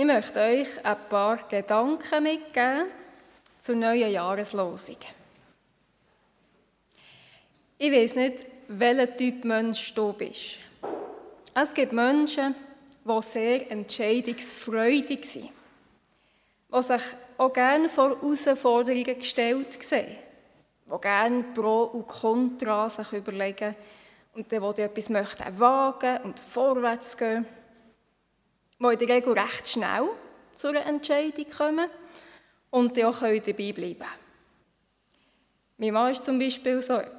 Ich möchte euch ein paar Gedanken mitgeben zur neuen Jahreslosung. Ich weiss nicht, welcher Typ Mensch du bist. Es gibt Menschen, die sehr entscheidungsfreudig sind, die sich auch gerne vor Herausforderungen gestellt sehen, die gerne Pro und Contra sich überlegen und dann, die etwas möchten wagen und vorwärts gehen, die in der Regel recht schnell zu einer Entscheidung kommen und die auch dabei bleiben können. Mein Mann ist zum Beispiel so jemand.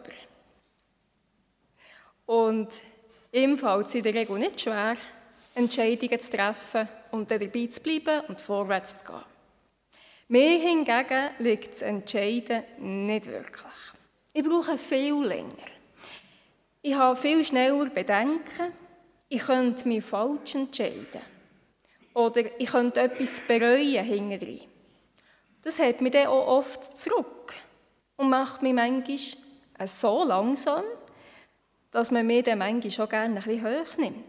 Und ihm fällt es in der Regel nicht schwer, Entscheidungen zu treffen und dann dabei zu bleiben und vorwärts zu gehen. Mir hingegen liegt das Entscheiden nicht wirklich. Ich brauche viel länger. Ich habe viel schneller Bedenken. Ich könnte mich falsch entscheiden. Oder ich könnte etwas bereuen hinterher. Das hält mich dann auch oft zurück und macht mich manchmal so langsam, dass man mir dann manchmal auch gerne ein bisschen hoch nimmt.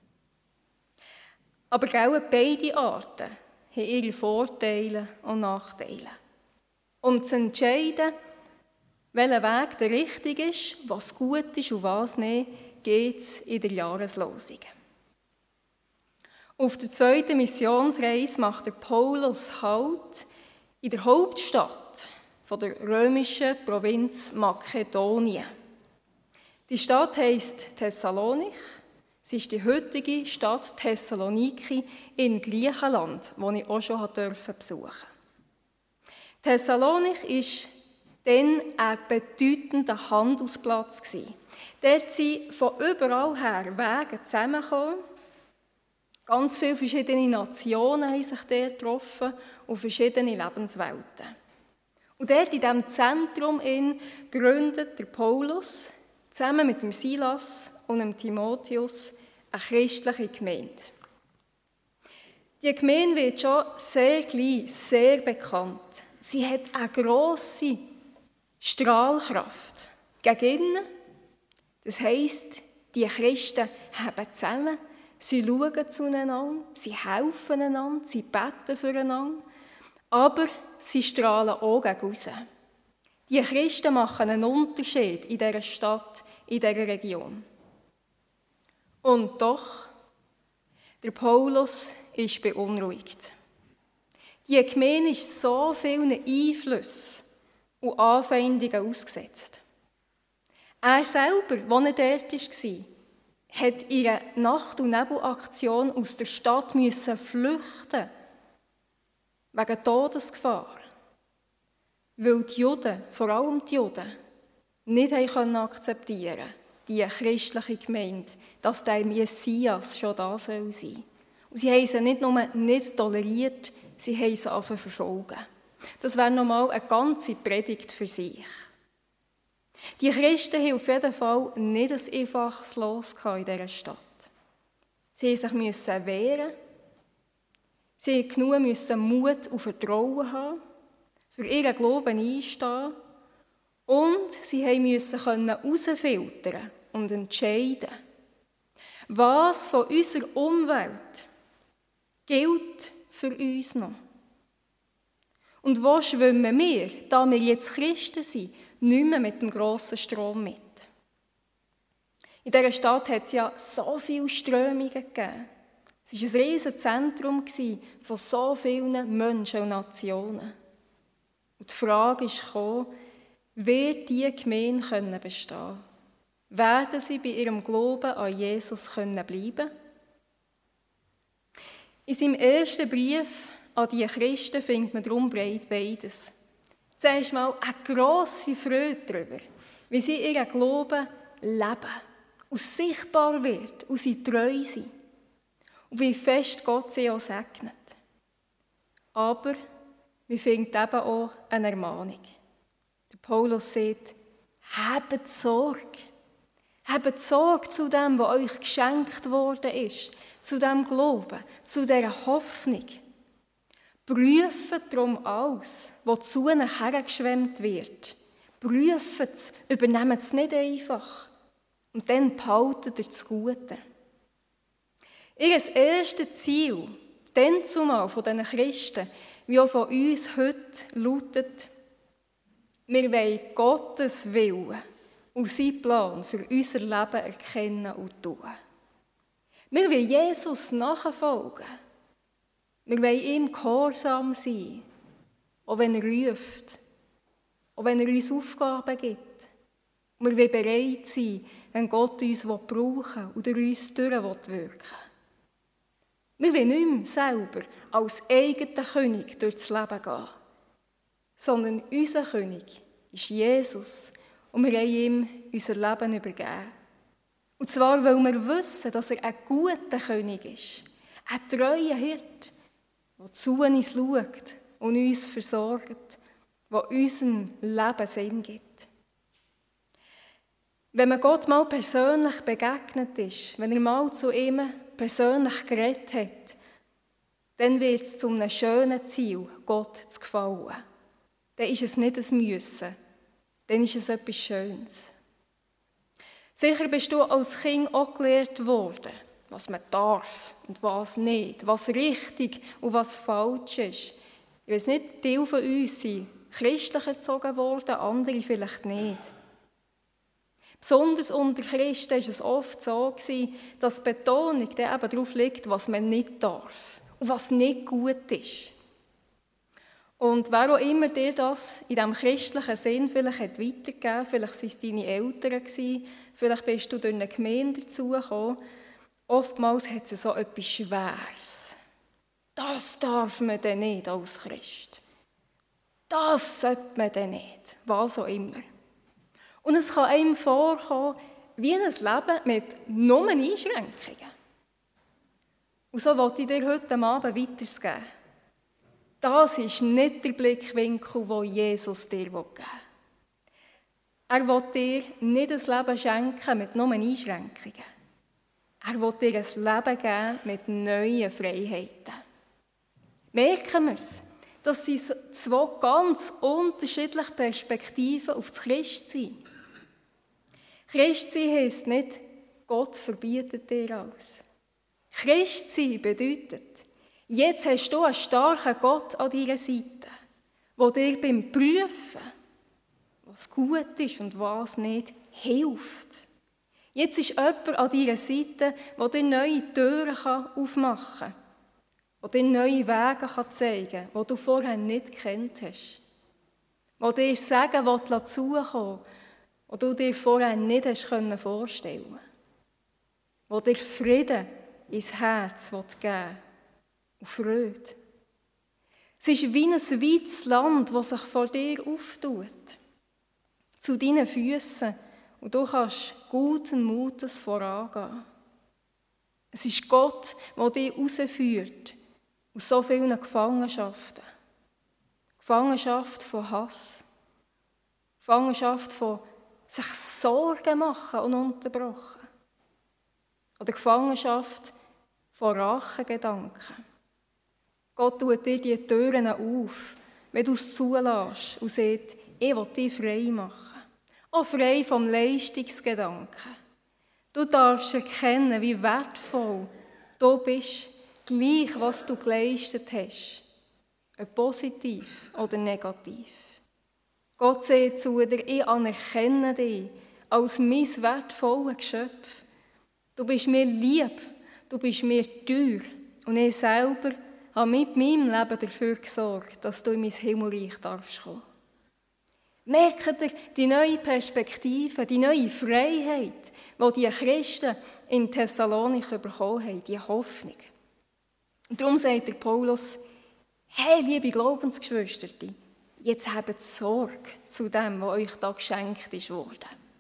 Aber beide Arten haben ihre Vorteile und Nachteile. Um zu entscheiden, welcher Weg der richtige ist, was gut ist und was nicht, geht es in der Jahreslosung. Auf der 2. Missionsreise macht der Paulus Halt in der Hauptstadt der römischen Provinz Makedonien. Die Stadt heisst Thessalonich. Sie ist die heutige Stadt Thessaloniki in Griechenland, die ich auch schon besuchen durfte. Thessalonich war dann ein bedeutender Handelsplatz. Dort sind von überall her Wege zusammengekommen. Ganz viele verschiedene Nationen haben sich dort getroffen und verschiedene Lebenswelten. Und dort in diesem Zentrum gründet der Paulus zusammen mit dem Silas und dem Timotheus eine christliche Gemeinde. Die Gemeinde wird schon sehr klein, sehr bekannt. Sie hat eine grosse Strahlkraft gegen innen. Das heisst, die Christen haben zusammen, sie schauen zueinander, sie helfen einander, sie beten füreinander, aber sie strahlen auch gegen raus. Die Christen machen einen Unterschied in dieser Stadt, in dieser Region. Und doch, der Paulus ist beunruhigt. Die Gemeinde ist so vielen Einflüssen und Anfeindungen ausgesetzt. Er selber, als er dort war, hat in einer Nacht- und Nebelaktion aus der Stadt flüchten wegen Todesgefahr. Weil die Juden, vor allem die Juden, nicht akzeptieren konnten, die christliche Gemeinde, dass der Messias schon da sein soll. Und sie haben sie nicht nur nicht toleriert, sie haben sie angefangen zu verfolgen. Das wäre nochmal eine ganze Predigt für sich. Die Christen hatten auf jeden Fall nicht ein einfaches Los in dieser Stadt. Sie mussten sich wehren, sie mussten genug Mut und Vertrauen haben, für ihren Glauben einstehen und sie mussten herausfiltern und entscheiden, was von unserer Umwelt gilt für uns noch. Und wo schwimmen wir, da wir jetzt Christen sind, nicht mehr mit dem grossen Strom mit. In dieser Stadt hat es ja so viele Strömungen gegeben. Es war ein riesiges Zentrum von so vielen Menschen und Nationen. Und die Frage kam, wird diese Gemeinde bestehen können? Werden sie bei ihrem Glauben an Jesus bleiben können? In seinem ersten Brief an die Christen findet man darum beides. Zuerst mal eine grosse Freude darüber, wie sie ihren Glauben leben und sichtbar wird und sie treu sind. Und wie fest Gott sie auch segnet. Aber wir finden eben auch eine Ermahnung. Der Paulus sagt, habt Sorge. Habt Sorge zu dem, was euch geschenkt worden ist, zu dem Glauben, zu dieser Hoffnung. Prüft darum alles, was zu ihnen hergeschwemmt wird. Prüft es, übernehmt es nicht einfach. Und dann behaltet ihr das Gute. Ihr erstes Ziel dann zumal von diesen Christen, wie auch von uns heute, lautet: Wir wollen Gottes Willen und seinen Plan für unser Leben erkennen und tun. Wir wollen Jesus nachfolgen. Wir wollen ihm gehorsam sein, auch wenn er ruft, auch wenn er uns Aufgaben gibt. Und wir wollen bereit sein, wenn Gott uns brauchen will und durch uns durchwirken will. Wir wollen nicht mehr selber als eigener König durchs Leben gehen, sondern unser König ist Jesus und wir haben ihm unser Leben übergeben. Und zwar, weil wir wissen, dass er ein guter König ist, ein treuer Hirte, der zu uns schaut und uns versorgt, der unserem Leben Sinn gibt. Wenn man Gott mal persönlich begegnet ist, wenn er mal zu ihm persönlich geredet hat, dann wird es zu einem schönen Ziel, Gott zu gefallen. Dann ist es nicht ein Müssen, dann ist es etwas Schönes. Sicher bist du als Kind auch gelehrt worden, was man darf und was nicht, was richtig und was falsch ist. Ich weiss nicht, Teil von uns sind christlich erzogen worden, andere vielleicht nicht. Besonders unter Christen war es oft so, dass die Betonung dann eben darauf liegt, was man nicht darf und was nicht gut ist. Und wer auch immer dir das in diesem christlichen Sinn vielleicht weitergegeben hat, vielleicht waren es deine Eltern, vielleicht bist du durch eine Gemeinde dazugekommen, oftmals hat es so etwas Schweres. Das darf man dann nicht als Christ. Das sollte man dann nicht, was auch immer. Und es kann einem vorkommen, wie ein Leben mit nur Einschränkungen. Und so wollte ich dir heute Abend weitergeben. Das ist nicht der Blickwinkel, den Jesus dir geben will. Er will dir nicht ein Leben schenken mit nur Einschränkungen. Er will dir ein Leben geben mit neuen Freiheiten. Merken wir es? Das sind zwei ganz unterschiedliche Perspektiven auf das Christsein. Christsein heisst nicht, Gott verbietet dir alles. Christsein bedeutet, jetzt hast du einen starken Gott an deiner Seite, der dir beim Prüfen, was gut ist und was nicht, hilft. Jetzt ist jemand an deiner Seite, der dir neue Türen aufmachen kann, der dir neue Wege zeigen kann, die du vorher nicht gekannt hast, der dir Sagen zukommen will, die du dir vorher nicht vorstellen konntest, der dir Frieden ins Herz geben will und Freude. Es ist wie ein weites Land, das sich vor dir auftut, zu deinen Füßen, und du kannst guten Mutes vorangehen. Es ist Gott, der dich herausführt aus so vielen Gefangenschaften. Gefangenschaft von Hass, Gefangenschaft von sich Sorgen machen ununterbrochen. Oder Gefangenschaft von Rachegedanken. Gott tut dir die Türen auf, wenn du es zulässt und sagt, ich will dich frei machen. Auch frei vom Leistungsgedanken. Du darfst erkennen, wie wertvoll du bist, gleich was du geleistet hast. Ob positiv oder negativ. Gott sagt zu dir, ich anerkenne dich als mein wertvolles Geschöpf. Du bist mir lieb, du bist mir teuer. Und ich selber habe mit meinem Leben dafür gesorgt, dass du in mein Himmelreich darfst kommen. Merkt ihr die neue Perspektive, die neue Freiheit, die die Christen in Thessalonich bekommen haben, die Hoffnung. Und darum sagt der Paulus, hey, liebe Glaubensgeschwister, jetzt habt Sorge zu dem, was euch da geschenkt ist worden.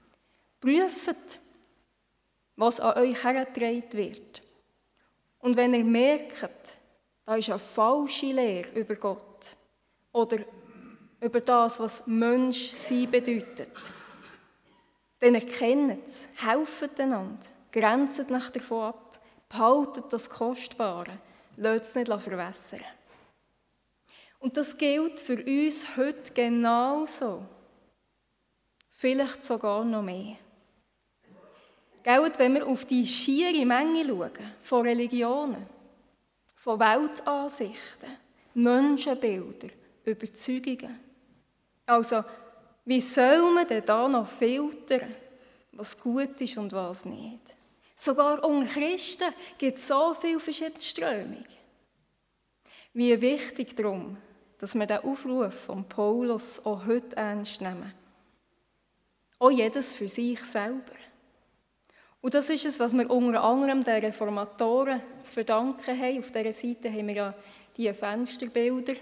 Prüft, was an euch hergetragen wird. Und wenn ihr merkt, da ist eine falsche Lehre über Gott oder über das, was Menschsein bedeutet, dann erkennt es, helft einander, grenzt nicht davon ab, behaltet das Kostbare, lasst es nicht verwässern. Und das gilt für uns heute genauso, vielleicht sogar noch mehr. Gell, wenn wir auf die schiere Menge schauen, von Religionen, von Weltansichten, Menschenbildern, Überzeugungen. Also, wie soll man denn da noch filtern, was gut ist und was nicht? Sogar unter Christen gibt es so viele verschiedene Strömungen. Wie wichtig darum, dass wir den Aufruf von Paulus auch heute ernst nehmen. Auch jedes für sich selber. Und das ist es, was wir unter anderem den Reformatoren zu verdanken haben. Auf dieser Seite haben wir ja diese Fensterbilder.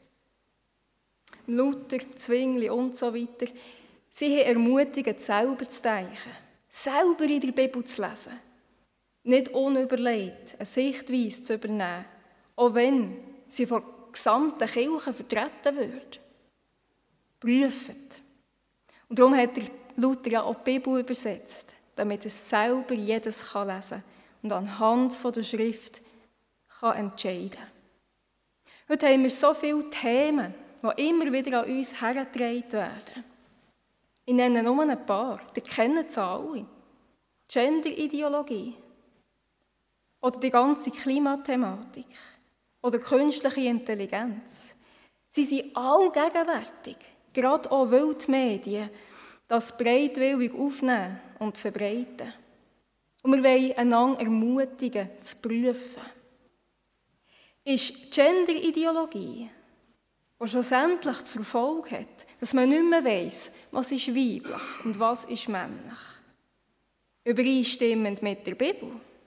Luther, Zwingli und so weiter. Sie haben ermutigt, selber zu denken, selber in der Bibel zu lesen. Nicht unüberlegt eine Sichtweise zu übernehmen, auch wenn sie von der gesamten Kirche vertreten wird. Prüft. Und darum hat Luther ja auch die Bibel übersetzt, damit es selber jedes lesen kann und anhand der Schrift entscheiden kann. Heute haben wir so viele Themen, die immer wieder an uns hergetragen werden. Ich nenne nur ein paar, ihr kennt sie alle. Genderideologie oder die ganze Klimathematik oder künstliche Intelligenz. Sie sind allgegenwärtig, gerade auch weil die Medien das breitwillig aufnehmen und verbreiten. Und wir wollen einander ermutigen, zu prüfen. Ist Genderideologie, die schlussendlich zur Folge hat, dass man nicht mehr weiss, was ist weiblich und was ist männlich, übereinstimmend mit der Bibel?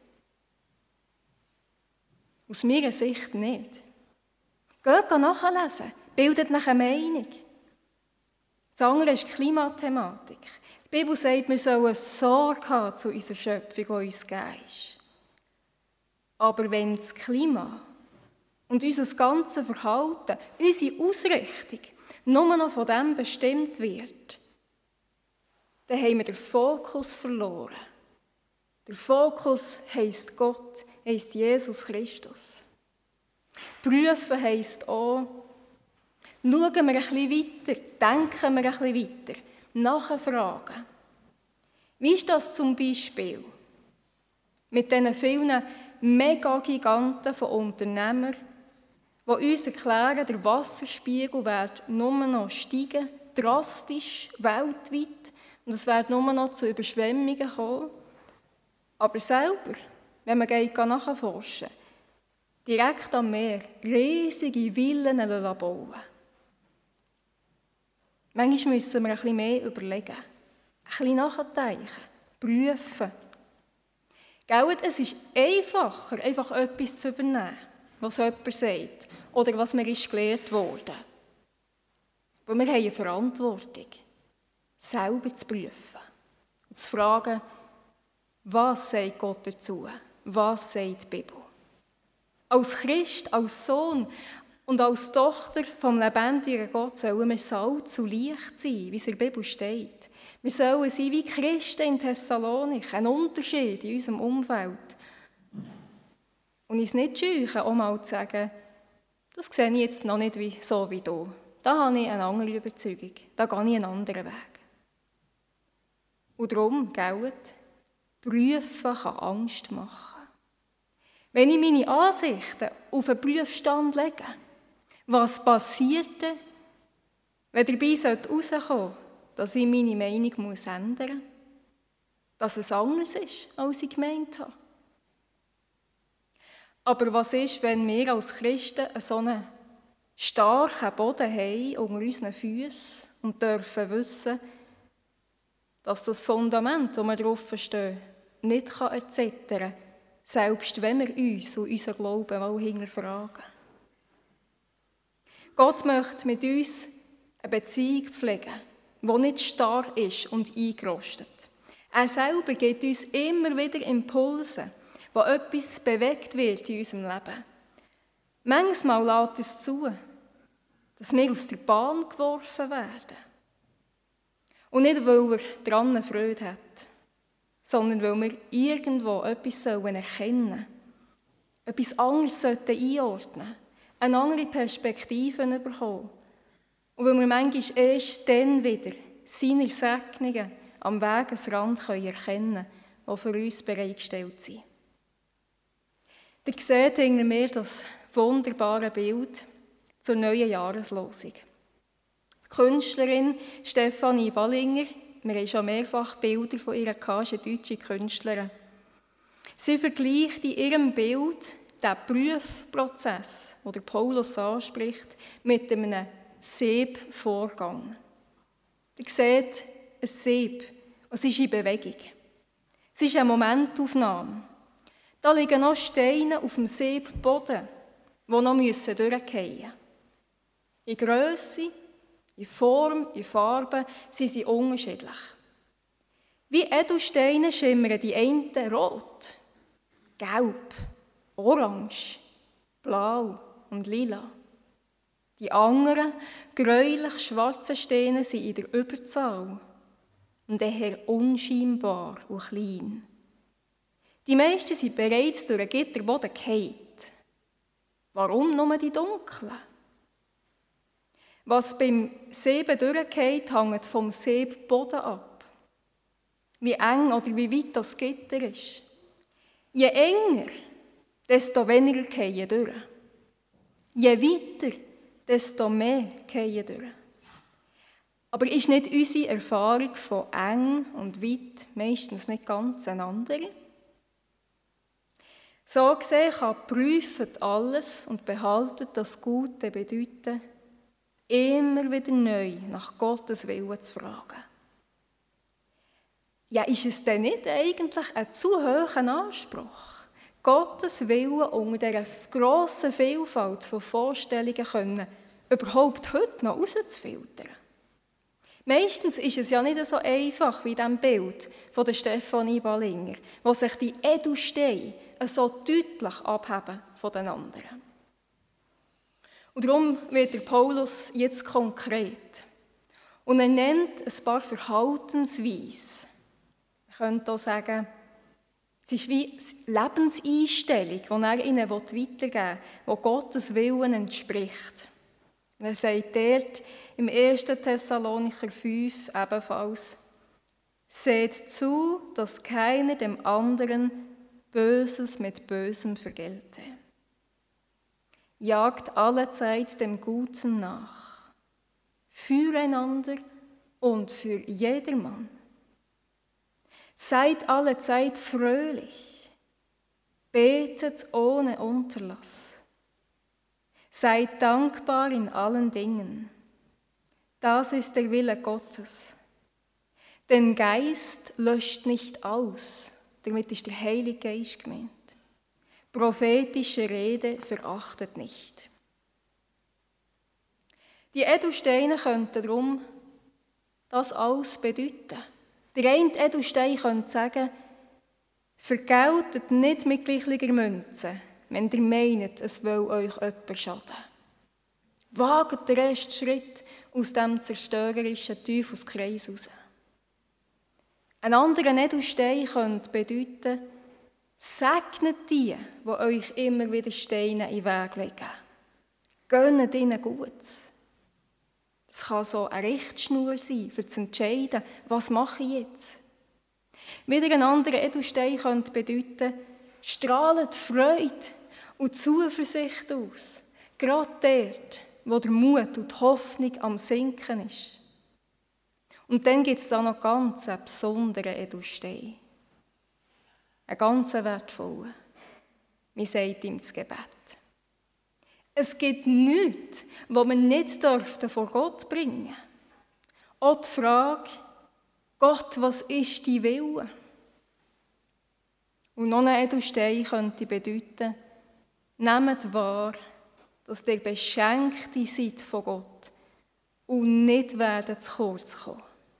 Aus meiner Sicht nicht. Geht nachlesen, bildet nach eine Meinung. Das andere ist die Klimathematik. Die Bibel sagt, wir sollen Sorge haben zu unserer Schöpfung, die uns gegeben ist. Aber wenn das Klima und unser ganzes Verhalten, unsere Ausrichtung nur noch von dem bestimmt wird, dann haben wir den Fokus verloren. Der Fokus heisst Gott, heisst Jesus Christus. Prüfen heisst auch, schauen wir ein bisschen weiter, denken wir ein bisschen weiter, nachfragen. Wie ist das zum Beispiel mit diesen vielen Megagiganten von Unternehmern, die uns erklären, der Wasserspiegel wird nur noch steigen, drastisch, weltweit, und es wird nur noch zu Überschwemmungen kommen. Aber selber, wenn man nachforschen, direkt am Meer riesige Villen bauen. Manchmal müssen wir ein bisschen mehr überlegen, ein bisschen nachdenken, prüfen. Gell, es ist einfacher, einfach etwas zu übernehmen, was jemand sagt oder was mir ist gelehrt wurde. Aber wir haben eine Verantwortung, selber zu prüfen und zu fragen, was sagt Gott dazu? Was sagt die Bibel? Als Christ, als Sohn und als Tochter vom lebendigen Gott sollen wir Salz und Licht sein, wie es in der Bibel steht. Wir sollen sein wie Christen in Thessalonik, ein Unterschied in unserem Umfeld. Und uns nicht scheuen, auch mal zu sagen, das sehe ich jetzt noch nicht so wie du. Da habe ich eine andere Überzeugung, da gehe ich einen anderen Weg. Und darum, gell, prüfen kann Angst machen. Wenn ich meine Ansichten auf einen Prüfstand lege, was passiert denn, wenn dabei herauskommen sollte, dass ich meine Meinung ändern muss? Dass es anders ist, als ich gemeint habe. Aber was ist, wenn wir als Christen so einen starken Boden haben unter unseren Füßen und dürfen wissen, dass das Fundament, das wir drauf stehen, nicht erzittern kann, selbst wenn wir uns und unseren Glauben mal hinterfragen. Gott möchte mit uns eine Beziehung pflegen, die nicht starr ist und eingerostet. Er selber gibt uns immer wieder Impulse, wo etwas bewegt wird in unserem Leben. Manchmal lässt es zu, dass wir aus der Bahn geworfen werden. Und nicht, weil er daran Freude hat, sondern weil wir irgendwo etwas erkennen sollen, etwas anderes einordnen sollten, eine andere Perspektive bekommen. Und weil wir manchmal erst dann wieder seine Segnungen am Wegesrand erkennen können, die für uns bereitgestellt sind. Ihr seht hinter mir das wunderbare Bild zur neuen Jahreslosung. Die Künstlerin Stefanie Ballinger, wir haben schon mehrfach Bilder von ihr gehabt, ist eine deutsche Künstlerin. Sie vergleicht in ihrem Bild den Prüfprozess, den Paulus anspricht, mit einem Siebvorgang. Ihr seht ein Sieb, es ist in Bewegung. Es ist eine Momentaufnahme. Da liegen noch Steine auf dem Siebboden, die noch durchfallen müssen. In Grösse, in Form, in Farbe sind sie unterschiedlich. Wie Edelsteine schimmern die einen rot, gelb, orange, blau und lila. Die anderen, gräulich schwarzen Steine sind in der Überzahl und eher unscheinbar und klein. Die meisten sind bereits durch einen Gitterboden gefallen. Warum nur die dunklen? Was beim Sieben durchgeht, hängt vom Siebboden ab. Wie eng oder wie weit das Gitter ist. Je enger, desto weniger fallen durch. Je weiter, desto mehr fallen durch. Aber ist nicht unsere Erfahrung von eng und weit meistens nicht ganz eine andere? So gesehen kann prüfen alles und behalten das Gute bedeuten, immer wieder neu nach Gottes Willen zu fragen. Ja, ist es denn nicht eigentlich ein zu hoher Anspruch, Gottes Willen unter dieser grossen Vielfalt von Vorstellungen können, überhaupt heute noch herauszufiltern? Meistens ist es ja nicht so einfach wie in diesem Bild von der Stefanie Ballinger, wo sich die Edelsteine so deutlich abheben von den anderen. Und darum wird der Paulus jetzt konkret. Und er nennt ein paar Verhaltensweisen. Man könnte auch sagen, es ist wie eine Lebenseinstellung, die er ihnen weitergeben will, die Gottes Willen entspricht. Und er sagt dort im 1. Thessalonicher 5 ebenfalls, seht zu, dass keiner dem anderen Böses mit Bösem vergelte. Jagt allezeit dem Guten nach, füreinander und für jedermann. Seid allezeit fröhlich, betet ohne Unterlass. Seid dankbar in allen Dingen. Das ist der Wille Gottes. Den Geist löscht nicht aus, damit ist der Heilige Geist gemeint. Prophetische Rede verachtet nicht. Die Edelsteine könnten darum das alles bedeuten. Der eine Edelstein könnte sagen, vergeltet nicht mit gleicher Münze, wenn ihr meint, es will euch jemand schaden. Wagt den ersten Schritt aus diesem zerstörerischen Teufelskreis raus. Ein anderer Edelstein könnte bedeuten, segnet die euch immer wieder Steine in den Weg legen. Gönnt ihnen Gutes. Das kann so eine Richtschnur sein, um zu entscheiden, was mache ich jetzt. Wieder ein anderer Edelstein könnte bedeuten, strahlt Freude und Zuversicht aus. Gerade dort, wo der Mut und die Hoffnung am Sinken ist. Und dann gibt es da noch ganz einen besonderen Edelstein. Einen ganz wertvollen. Man sagt ihm das Gebet. Es gibt nichts, was man nicht vor Gott bringen dürfte. Auch die Frage, Gott, was ist dein Wille? Und noch ein Edelstein könnte bedeuten, nehmt wahr, dass ihr Beschenkte seid von Gott und nicht werden zu kurz kommen.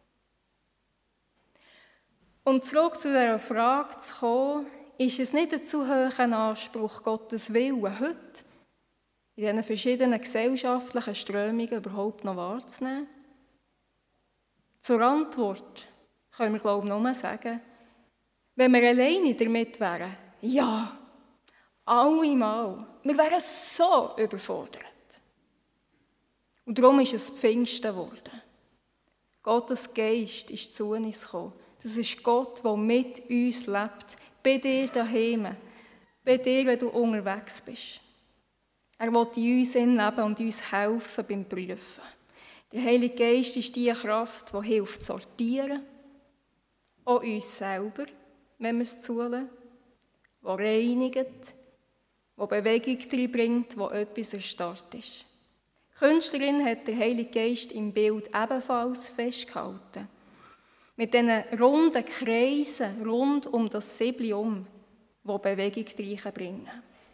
Um zurück zu dieser Frage zu kommen, ist es nicht ein zu hoher Anspruch, Gottes Willen heute in diesen verschiedenen gesellschaftlichen Strömungen überhaupt noch wahrzunehmen? Zur Antwort können wir, glaube ich, nur sagen, wenn wir alleine damit wären, ja, allemal, wir wären so überfordert. Und darum ist es Pfingsten geworden. Gottes Geist ist zu uns gekommen. Das ist Gott, der mit uns lebt, bei dir daheim, bei dir, wenn du unterwegs bist. Er will in uns leben und uns helfen beim Prüfen. Der Heilige Geist ist die Kraft, die hilft zu sortieren, auch uns selber, wenn wir es zulassen, die reinigt, die Bewegung reinbringt, wo etwas erstarrt ist. Die Künstlerin hat der Heilige Geist im Bild ebenfalls festgehalten. Mit diesen runden Kreisen rund um das Siebel die Bewegung reinbringen.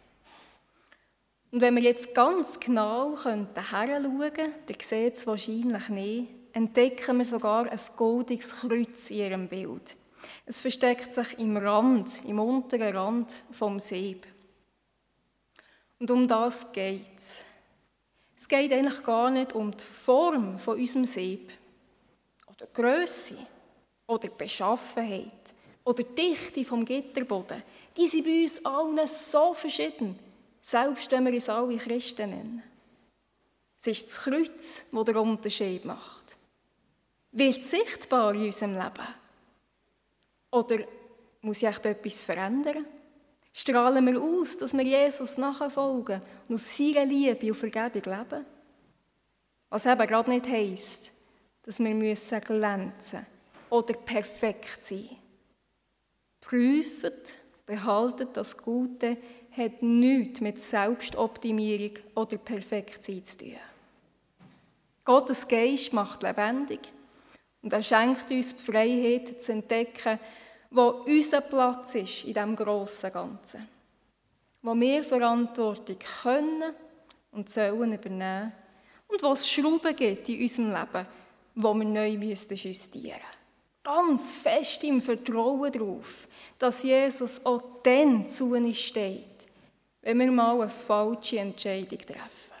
Und wenn wir jetzt ganz genau hinschauen könnten, dann seht es wahrscheinlich nicht, entdecken wir sogar ein goldiges Kreuz in ihrem Bild. Es versteckt sich im unteren Rand vom Sieb. Und um das geht es. Es geht eigentlich gar nicht um die Form von unserem Sieb oder die Grösse oder die Beschaffenheit oder die Dichte vom Gitterboden. Die sind bei uns allen so verschieden, selbst wenn wir uns alle Christen nennen. Es ist das Kreuz, das den Unterschied macht. Wird es sichtbar in unserem Leben? Oder muss sich echt etwas verändern? Strahlen wir aus, dass wir Jesus nachfolgen und aus seiner Liebe und Vergebung leben? Was eben gerade nicht heisst, dass wir glänzen oder perfekt sein müssen. Prüft, behaltet das Gute, hat nichts mit Selbstoptimierung oder Perfektsein zu tun. Gottes Geist macht lebendig und er schenkt uns die Freiheit zu entdecken, wo unser Platz ist in diesem grossen Ganzen. Wo wir Verantwortung können und sollen übernehmen und wo es Schrauben gibt in unserem Leben, die wir neu justieren müssten. Ganz fest im Vertrauen darauf, dass Jesus auch dann zu uns steht, wenn wir mal eine falsche Entscheidung treffen.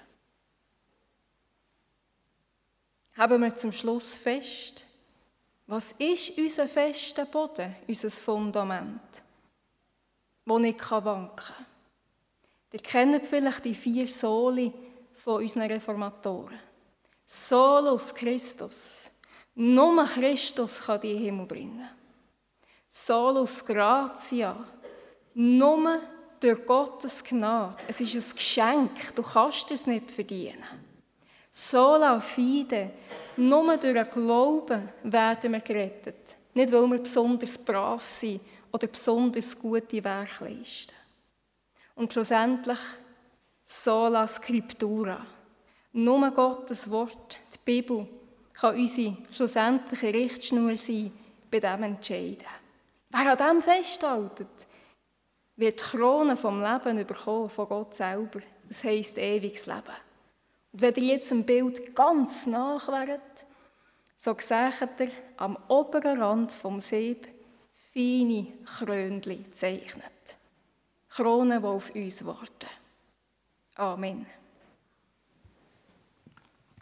Haben wir zum Schluss fest, was ist unser fester Boden, unser Fundament, das nicht wanken kann? Ihr kennt vielleicht die 4 Soli von unseren Reformatoren. Solus Christus. Nur Christus kann dich in den Himmel bringen. Solus Gratia. Nur durch Gottes Gnade. Es ist ein Geschenk, du kannst es nicht verdienen. Sola fide. Nur durch den Glauben werden wir gerettet. Nicht, weil wir besonders brav sind oder besonders gute Werke leisten. Und schlussendlich sola scriptura. Nur Gottes Wort, die Bibel, kann unsere schlussendliche Richtschnur sein bei diesem Entscheiden. Wer an dem festhält, wird die Krone vom Leben bekommen, von Gott selber. Das heisst ewiges Leben. Und wenn ihr jetzt im Bild ganz nach wäret, so seht ihr am oberen Rand vom Sieb feine Krönchen gezeichnet. Kronen, die auf uns warten. Amen.